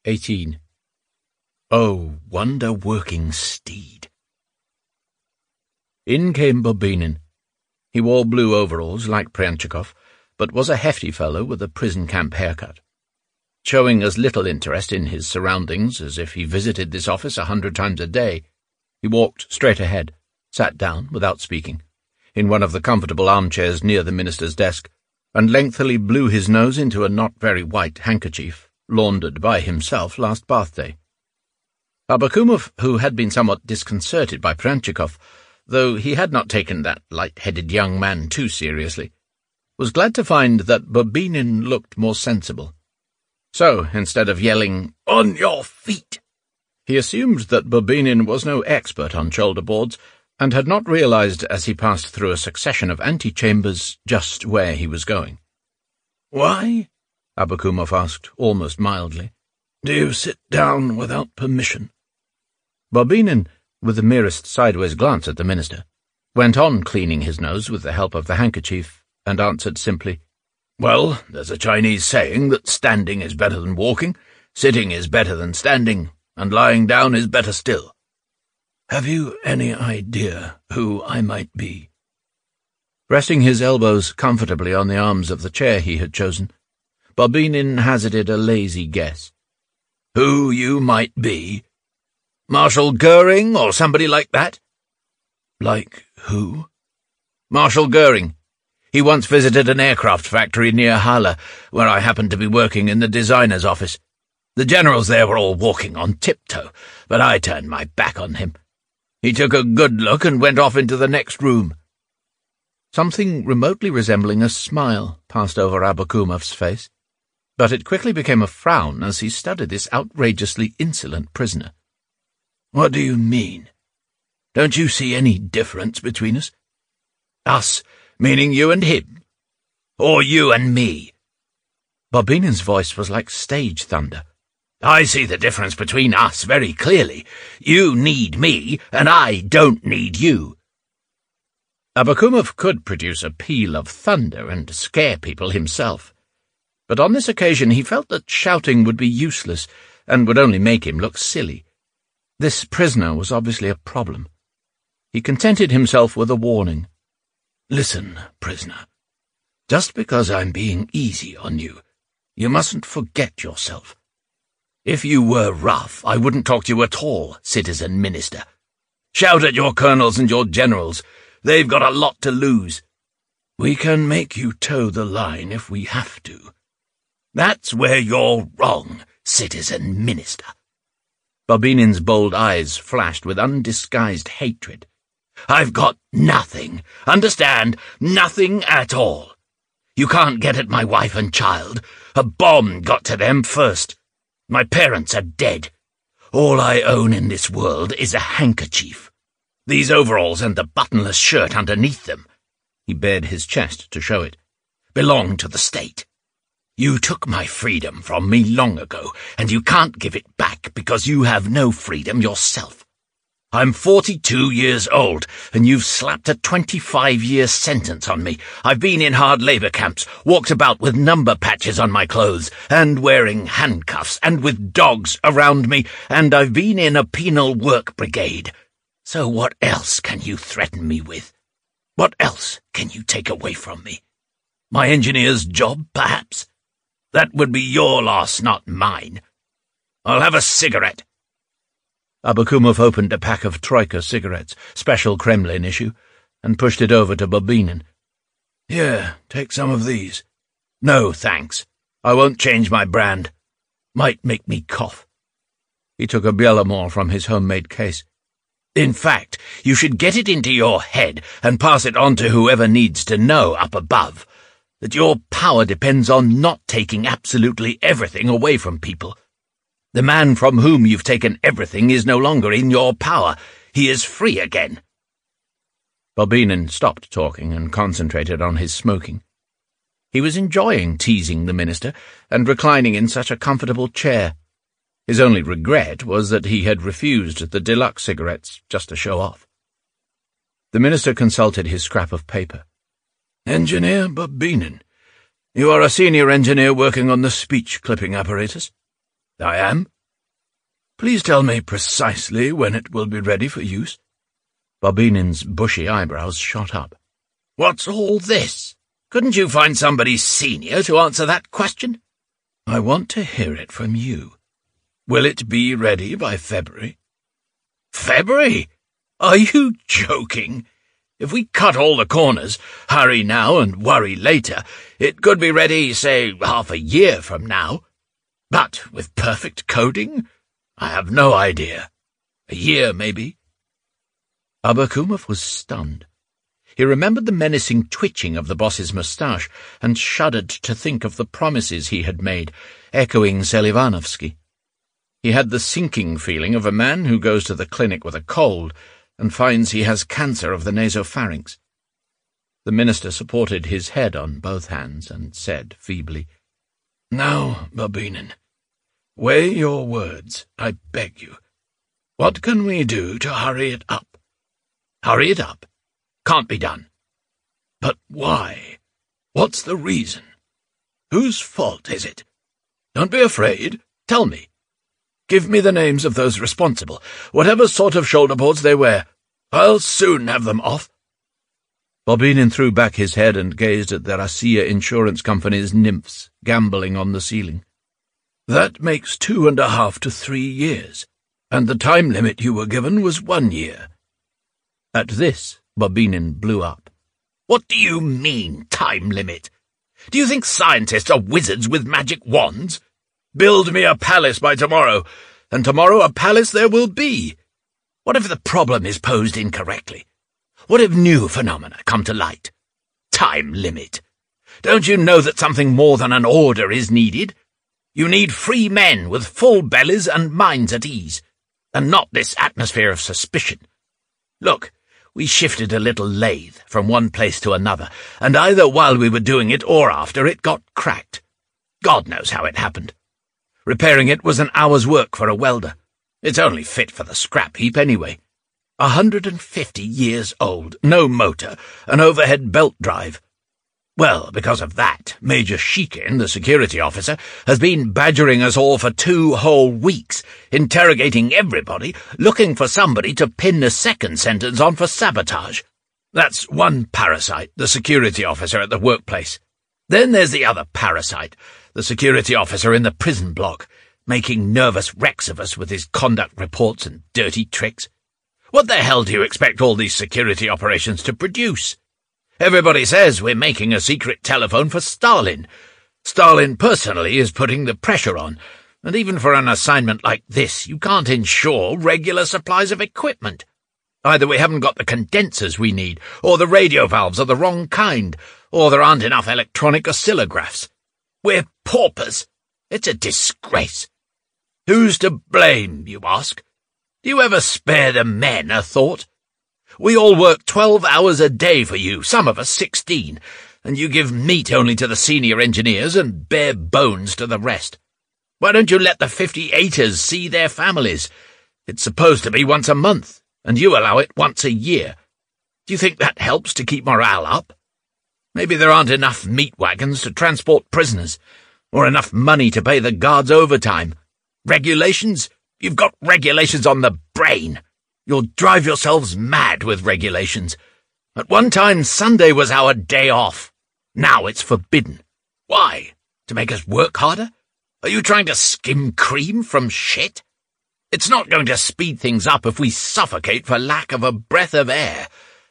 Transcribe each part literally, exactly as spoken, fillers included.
eighteen. Oh, wonder-working steed. In came Bobinin. He wore blue overalls like Pryanchikov, but was a hefty fellow with a prison camp haircut. Showing as little interest in his surroundings as if he visited this office a hundred times a day, he walked straight ahead, sat down without speaking, in one of the comfortable armchairs near the minister's desk, and lengthily blew his nose into a not very white handkerchief, laundered by himself last bath-day. Abakumov, who had been somewhat disconcerted by Pryanchikov, though he had not taken that light-headed young man too seriously, was glad to find that Bobinin looked more sensible. So, instead of yelling, "On your feet!" he assumed that Bobinin was no expert on shoulder-boards, and had not realized as he passed through a succession of antechambers just where he was going. "Why?" Abakumov asked, almost mildly. "Do you sit down without permission?" Bobinin, with the merest sideways glance at the minister, went on cleaning his nose with the help of the handkerchief, and answered simply, "Well, there's a Chinese saying that standing is better than walking, sitting is better than standing, and lying down is better still. Have you any idea who I might be?" Resting his elbows comfortably on the arms of the chair he had chosen, Bobinin hazarded a lazy guess. "Who you might be? Marshal Goering or somebody like that?" "Like who?" "Marshal Goering. He once visited an aircraft factory near Halle, where I happened to be working in the designer's office. The generals there were all walking on tiptoe, but I turned my back on him. He took a good look and went off into the next room." Something remotely resembling a smile passed over Abakumov's face, but it quickly became a frown as he studied this outrageously insolent prisoner. "What do you mean? Don't you see any difference between us? Us, meaning you and him? Or you and me?" Bobinin's voice was like stage thunder. "I see the difference between us very clearly. You need me, and I don't need you." Abakumov could produce a peal of thunder and scare people himself, but on this occasion he felt that shouting would be useless and would only make him look silly. This prisoner was obviously a problem. He contented himself with a warning. "Listen, prisoner, just because I'm being easy on you, you mustn't forget yourself. If you were rough, I wouldn't talk to you at all, citizen minister. Shout at your colonels and your generals. They've got a lot to lose. We can make you toe the line if we have to. That's where you're wrong, citizen minister." Bobinin's bold eyes flashed with undisguised hatred. "I've got nothing, understand? Nothing at all. You can't get at my wife and child. A bomb got to them first. My parents are dead. All I own in this world is a handkerchief. These overalls and the buttonless shirt underneath them," he bared his chest to show it, "belong to the state. You took my freedom from me long ago, and you can't give it back because you have no freedom yourself. I'm forty-two years old, and you've slapped a twenty-five-year sentence on me. I've been in hard labor camps, walked about with number patches on my clothes, and wearing handcuffs, and with dogs around me, and I've been in a penal work brigade. So what else can you threaten me with? What else can you take away from me? My engineer's job, perhaps? That would be your loss, not mine. I'll have a cigarette." Abakumov opened a pack of Troika cigarettes, special Kremlin issue, and pushed it over to Bobinin. "Here, take some of these." "No, thanks. I won't change my brand. Might make me cough." He took a Bielamor from his homemade case. "In fact, you should get it into your head and pass it on to whoever needs to know up above, that your power depends on not taking absolutely everything away from people. The man from whom you've taken everything is no longer in your power. He is free again." Bobinin stopped talking and concentrated on his smoking. He was enjoying teasing the minister and reclining in such a comfortable chair. His only regret was that he had refused the deluxe cigarettes just to show off. The minister consulted his scrap of paper. "Engineer Bobinin, you are a senior engineer working on the speech-clipping apparatus?" "I am." Please tell me precisely when it will be ready for use." Barbinin's bushy eyebrows shot up. "What's all this? Couldn't you find somebody senior to answer that question?" "I want to hear it from you. Will it be ready by February?" "February? Are you joking? If we cut all the corners, hurry now and worry later, it could be ready, say, half a year from now. But with perfect coding? I have no idea. A year, maybe." Abakumov was stunned. He remembered the menacing twitching of the boss's moustache and shuddered to think of the promises he had made, echoing Selivanovsky. He had the sinking feeling of a man who goes to the clinic with a cold and finds he has cancer of the nasopharynx. The minister supported his head on both hands and said feebly, "Now, Barbinin, weigh your words, I beg you. What can we do to hurry it up?" "Hurry it up? Can't be done." "But why? What's the reason? Whose fault is it? Don't be afraid. Tell me. Give me the names of those responsible, whatever sort of shoulder-boards they wear. I'll soon have them off." Barbinin threw back his head and gazed at the Rossiya Insurance Company's nymphs gambolling on the ceiling. "That makes two and a half to three years, and the time limit you were given was one year." At this, Barbinin blew up. "What do you mean, time limit? Do you think scientists are wizards with magic wands? Build me a palace by tomorrow, and tomorrow a palace there will be. What if the problem is posed incorrectly? What if new phenomena come to light? Time limit. Don't you know that something more than an order is needed? You need free men with full bellies and minds at ease, and not this atmosphere of suspicion. Look, we shifted a little lathe from one place to another, and either while we were doing it or after it got cracked. God knows how it happened. Repairing it was an hour's work for a welder. It's only fit for the scrap heap anyway. A hundred and fifty years old, no motor, an overhead belt drive. Well, because of that, Major Shikin, the security officer, has been badgering us all for two whole weeks, interrogating everybody, looking for somebody to pin the second sentence on for sabotage. That's one parasite, the security officer at the workplace. Then there's the other parasite, the security officer in the prison block, making nervous wrecks of us with his conduct reports and dirty tricks. What the hell do you expect all these security operations to produce? Everybody says we're making a secret telephone for Stalin. Stalin personally is putting the pressure on, and even for an assignment like this, you can't ensure regular supplies of equipment. Either we haven't got the condensers we need, or the radio valves are the wrong kind, or there aren't enough electronic oscillographs. We're paupers. It's a disgrace. Who's to blame, you ask? Do you ever spare the men a thought? We all work twelve hours a day for you, some of us sixteen, and you give meat only to the senior engineers and bare bones to the rest. Why don't you let the fifty-eighters see their families? It's supposed to be once a month, and you allow it once a year. Do you think that helps to keep morale up? Maybe there aren't enough meat wagons to transport prisoners, or enough money to pay the guards overtime. Regulations? You've got regulations on the brain. You'll drive yourselves mad with regulations. At one time, Sunday was our day off. Now it's forbidden. Why? To make us work harder? Are you trying to skim cream from shit? It's not going to speed things up if we suffocate for lack of a breath of air.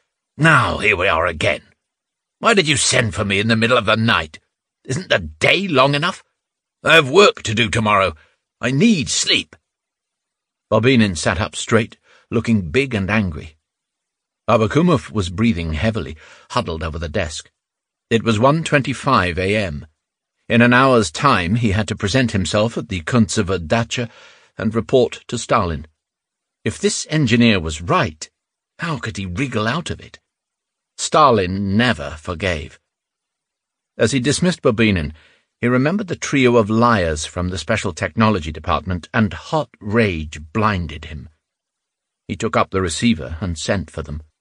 Now here we are again. Why did you send for me in the middle of the night? Isn't the day long enough? I have work to do tomorrow. I need sleep. Barbinin sat up straight, looking big and angry. Abakumov was breathing heavily, huddled over the desk. It was one twenty-five a m In an hour's time he had to present himself at the Kuntsevo dacha and report to Stalin. If this engineer was right, how could he wriggle out of it? Stalin never forgave. As he dismissed Barbinin, he remembered the trio of liars from the Special Technology Department, and hot rage blinded him. He took up the receiver and sent for them.